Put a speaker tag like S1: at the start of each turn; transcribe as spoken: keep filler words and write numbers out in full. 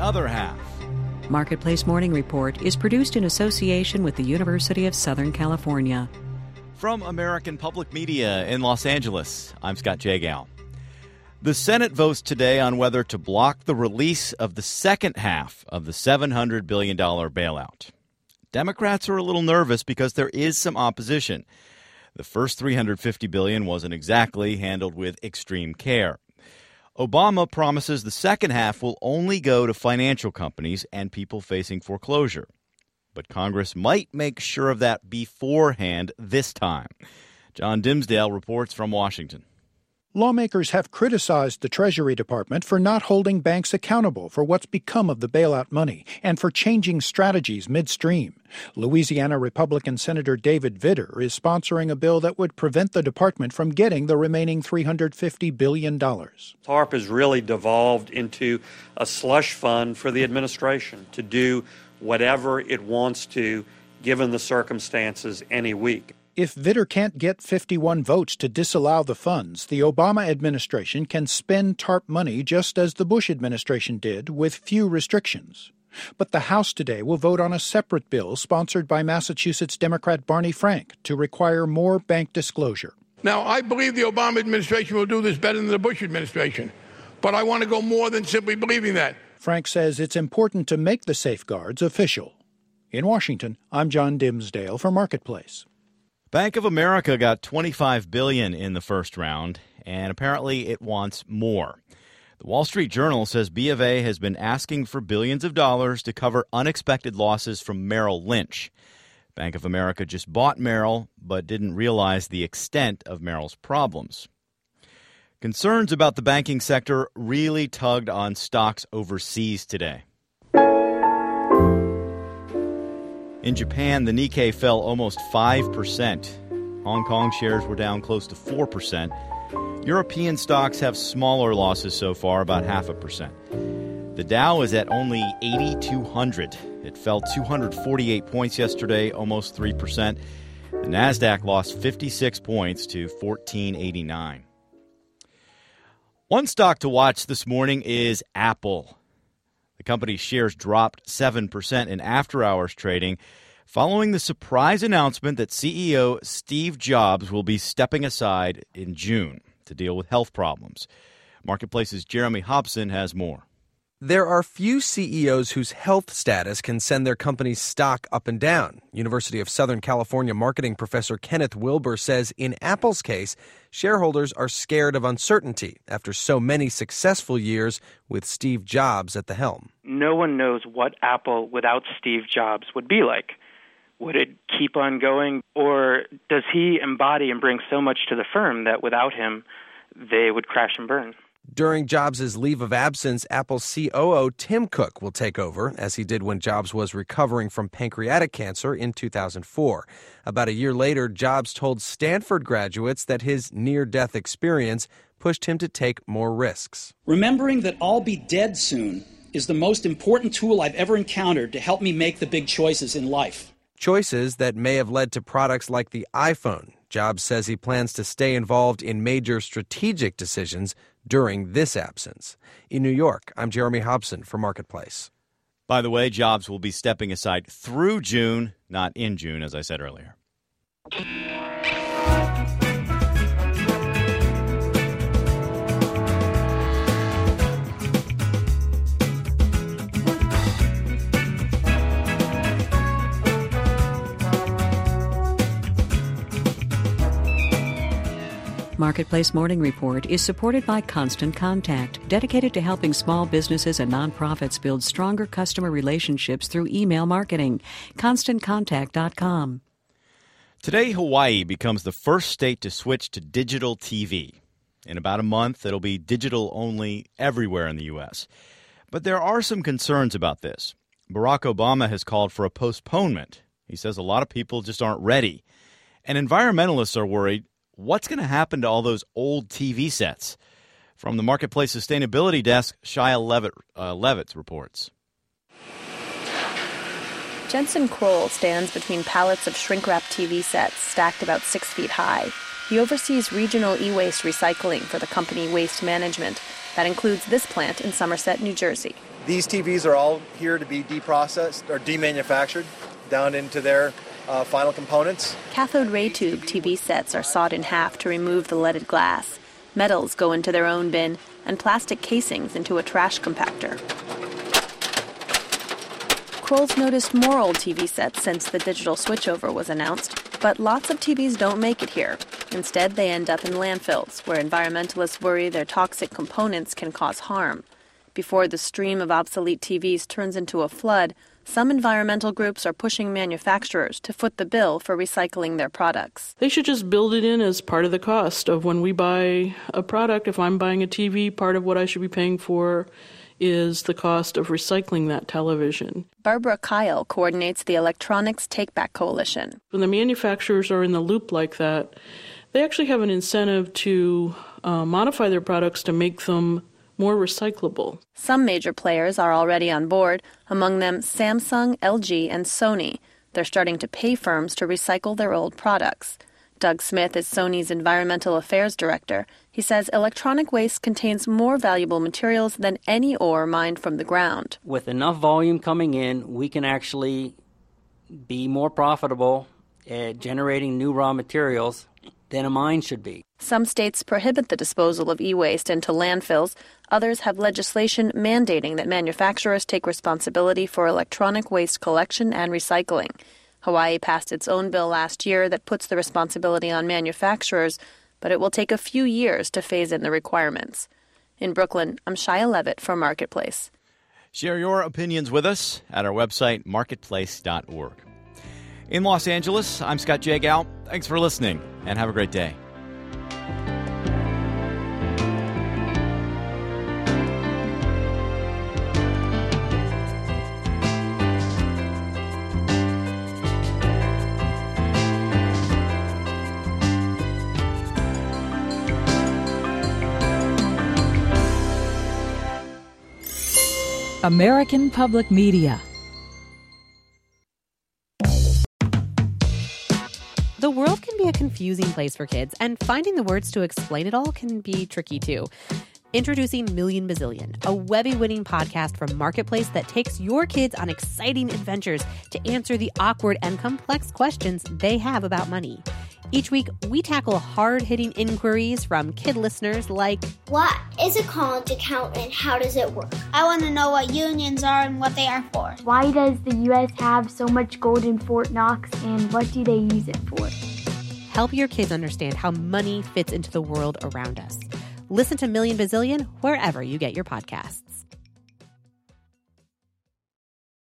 S1: other half.
S2: Marketplace Morning Report is produced in association with the University of Southern California.
S1: From American Public Media in Los Angeles, I'm Scott Jagow. The Senate votes today on whether to block the release of the second half of the seven hundred billion dollars bailout. Democrats are a little nervous because there is some opposition. The first three hundred fifty billion dollars wasn't exactly handled with extreme care. Obama promises the second half will only go to financial companies and people facing foreclosure. But Congress might make sure of that beforehand this time. John Dimsdale reports from Washington.
S3: Lawmakers have criticized the Treasury Department for not holding banks accountable for what's become of the bailout money and for changing strategies midstream. Louisiana Republican Senator David Vitter is sponsoring a bill that would prevent the department from getting the remaining three hundred fifty billion dollars.
S4: TARP has really devolved into a slush fund for the administration to do whatever it wants to, given the circumstances, any week.
S3: If Vitter can't get fifty-one votes to disallow the funds, the Obama administration can spend TARP money just as the Bush administration did, with few restrictions. But the House today will vote on a separate bill sponsored by Massachusetts Democrat Barney Frank to require more bank disclosure.
S5: Now, I believe the Obama administration will do this better than the Bush administration, but I want to go more than simply believing that.
S3: Frank says it's important to make the safeguards official. In Washington, I'm John Dimsdale for Marketplace.
S1: Bank of America got twenty-five billion dollars in the first round, and apparently it wants more. The Wall Street Journal says B of A has been asking for billions of dollars to cover unexpected losses from Merrill Lynch. Bank of America just bought Merrill, but didn't realize the extent of Merrill's problems. Concerns about the banking sector really tugged on stocks overseas today. In Japan, the Nikkei fell almost five percent. Hong Kong shares were down close to four percent. European stocks have smaller losses so far, about half a percent. The Dow is at only eighty-two hundred. It fell two hundred forty-eight points yesterday, almost three percent. The Nasdaq lost fifty-six points to fourteen eighty-nine. One stock to watch this morning is Apple. The company's shares dropped seven percent in after-hours trading following the surprise announcement that C E O Steve Jobs will be stepping aside in June to deal with health problems. Marketplace's Jeremy Hobson has more.
S6: There are few C E Os whose health status can send their company's stock up and down. University of Southern California marketing professor Kenneth Wilbur says in Apple's case, shareholders are scared of uncertainty after so many successful years with Steve Jobs at the helm.
S7: No one knows what Apple without Steve Jobs would be like. Would it keep on going, or does he embody and bring so much to the firm that without him, they would crash and burn?
S6: During Jobs' leave of absence, Apple's C O O Tim Cook will take over, as he did when Jobs was recovering from pancreatic cancer in two thousand four. About a year later, Jobs told Stanford graduates that his near-death experience pushed him to take more risks.
S8: Remembering that I'll be dead soon is the most important tool I've ever encountered to help me make the big choices in life.
S6: Choices that may have led to products like the iPhone. Jobs says he plans to stay involved in major strategic decisions during this absence. In New York, I'm Jeremy Hobson for Marketplace.
S1: By the way, Jobs will be stepping aside through June, not in June, as I said earlier.
S2: Marketplace Morning Report is supported by Constant Contact, dedicated to helping small businesses and nonprofits build stronger customer relationships through email marketing. constant contact dot com.
S1: Today, Hawaii becomes the first state to switch to digital T V. In about a month, it'll be digital only everywhere in the U S. But there are some concerns about this. Barack Obama has called for a postponement. He says a lot of people just aren't ready. And environmentalists are worried, what's going to happen to all those old T V sets? From the Marketplace Sustainability Desk, Shia Levitt, uh, Levitt reports.
S9: Jensen Kroll stands between pallets of shrink-wrapped T V sets stacked about six feet high. He oversees regional e-waste recycling for the company Waste Management That includes this plant in Somerset, New Jersey.
S10: These T Vs are all here to be deprocessed or demanufactured down into their uh, final components.
S9: Cathode ray tube T V sets are sawed in half to remove the leaded glass. Metals go into their own bin, and plastic casings into a trash compactor. Kroll's noticed more old T V sets since the digital switchover was announced, but lots of T Vs don't make it here. Instead, they end up in landfills, where environmentalists worry their toxic components can cause harm. Before the stream of obsolete T Vs turns into a flood, some environmental groups are pushing manufacturers to foot the bill for recycling their products.
S11: They should just build it in as part of the cost of when we buy a product. If I'm buying a T V, part of what I should be paying for is the cost of recycling that television.
S9: Barbara Kyle coordinates the Electronics Take-Back Coalition.
S11: When the manufacturers are in the loop like that, they actually have an incentive to uh, modify their products to make them more recyclable.
S9: Some major players are already on board, among them Samsung, L G, and Sony. They're starting to pay firms to recycle their old products. Doug Smith is Sony's Environmental Affairs Director. He says electronic waste contains more valuable materials than any ore mined from the ground.
S12: With enough volume coming in, we can actually be more profitable at generating new raw materials than a mine should be.
S9: Some states prohibit the disposal of e-waste into landfills. Others have legislation mandating that manufacturers take responsibility for electronic waste collection and recycling. Hawaii passed its own bill last year that puts the responsibility on manufacturers, but it will take a few years to phase in the requirements. In Brooklyn, I'm Shia Levitt for Marketplace.
S1: Share your opinions with us at our website, marketplace dot org. In Los Angeles, I'm Scott Jagow. Thanks for listening, and have a great day.
S13: American Public Media.
S14: The world can be a confusing place for kids, and finding the words to explain it all can be tricky too. Introducing Million Bazillion, a Webby-winning podcast from Marketplace that takes your kids on exciting adventures to answer the awkward and complex questions they have about money. Each week, we tackle hard-hitting inquiries from kid listeners like,
S15: what is a college account and how does it work? I want to know what unions are and what they are for.
S16: Why does the U S have so much gold in Fort Knox and what do they use it for?
S14: Help your kids understand how money fits into the world around us. Listen to Million Bazillion wherever you get your podcasts.